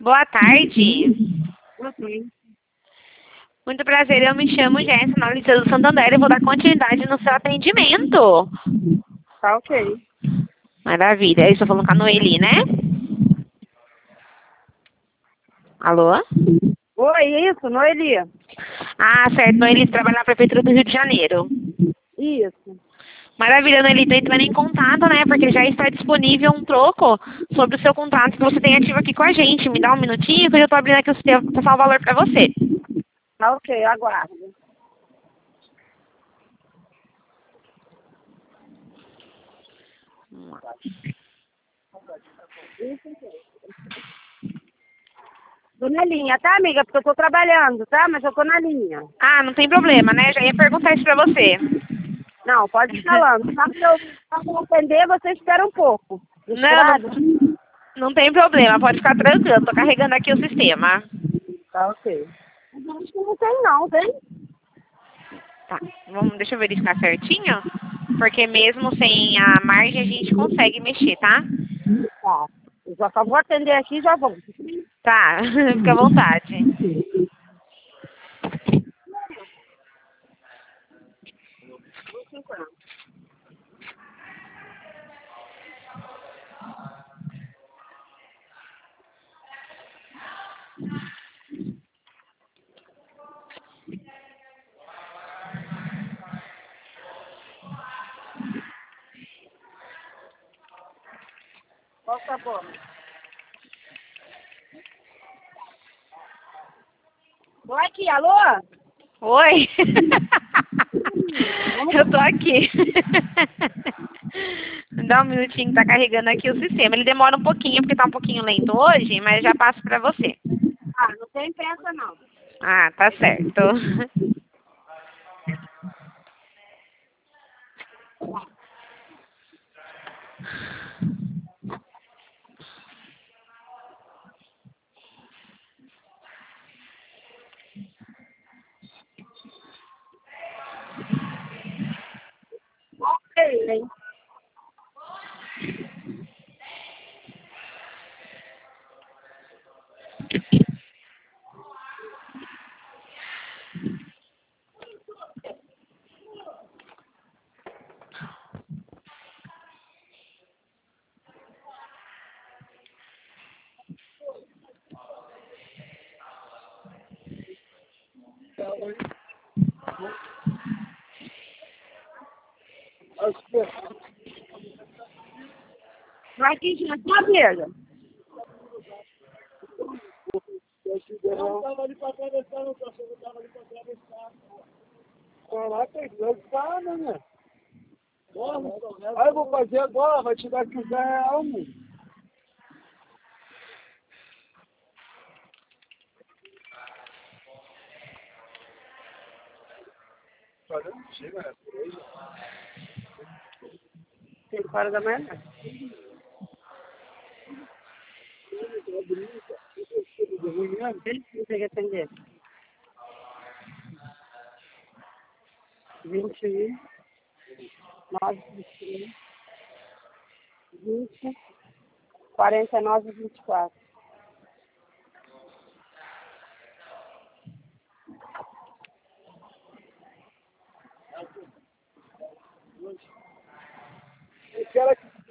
Boa tarde. Uhum. Muito prazer, eu me chamo Jéssica, na Liceu do Santander e vou dar continuidade no seu atendimento. Tá ok. Maravilha. Eu estou falando com a Noeli, né? Alô? Oi, isso, Noeli? Ah, certo. Noeli trabalha na Prefeitura do Rio de Janeiro. Isso. Maravilha, Noeli. Estou entrando em contato, né? Porque já está disponível um troco sobre o seu contrato que você tem ativo aqui com a gente. Me dá um minutinho que eu já estou abrindo aqui o sistema para passar o valor para você. Tá ok, aguardo. Tô na linha, tá, amiga? Porque eu tô trabalhando, tá? Mas eu tô na linha. Ah, não tem problema, né? Já ia perguntar isso para você. Não, pode ir falando. Se eu atender, você espera um pouco. Não, Estrada? não tem problema. Pode ficar tranquilo. Estou carregando aqui o sistema. Tá ok. Mas acho que não tem não, tem? Tá, deixa eu verificar certinho, porque mesmo sem a margem a gente consegue mexer, tá? Tá. Eu já só vou atender aqui e já vou. Tá, fica à vontade. Qual tá bom? Tô aqui, alô? Oi? Eu tô aqui. Dá um minutinho que tá carregando aqui o sistema. Ele demora um pouquinho, porque tá um pouquinho lento hoje, mas já passo pra você. Ah, não tem pressa não. Ah, tá certo. Ok, hein? Vai aqui, já tá, amiga? Não, tava ali pra atravessar, o cachorro tava ali pra atravessar. Caraca, ele tá, né? Aí eu vou fazer agora, vai te dar 15 reais, mano. Chega, né? Por aí. 5 horas da manhã? Não tem que atender. 21, 9, 21, 20, 49, 24.